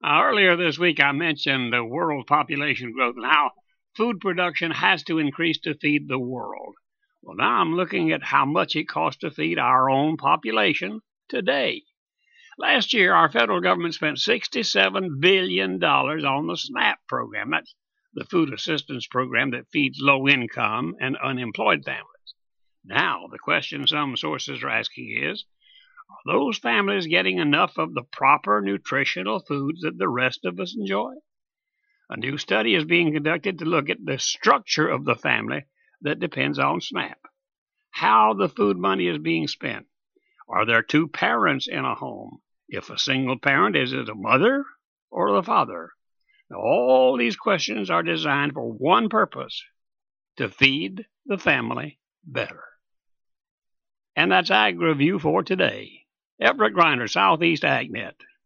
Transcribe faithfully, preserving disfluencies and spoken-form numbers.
Uh, earlier this week, I mentioned the world population growth and how food production has to increase to feed the world. Well, now I'm looking at how much it costs to feed our own population today. Last year, our federal government spent sixty-seven billion dollars on the SNAP program. That's the food assistance program that feeds low-income and unemployed families. Now, the question some sources are asking is, are those families getting enough of the proper nutritional foods that the rest of us enjoy? A new study is being conducted to look at the structure of the family that depends on SNAP, how the food money is being spent. Are there two parents in a home? If a single parent, is it the mother or the father? Now, all these questions are designed for one purpose: to feed the family better. And that's Ag Review for today. Everett Griner, Southeast AgNet.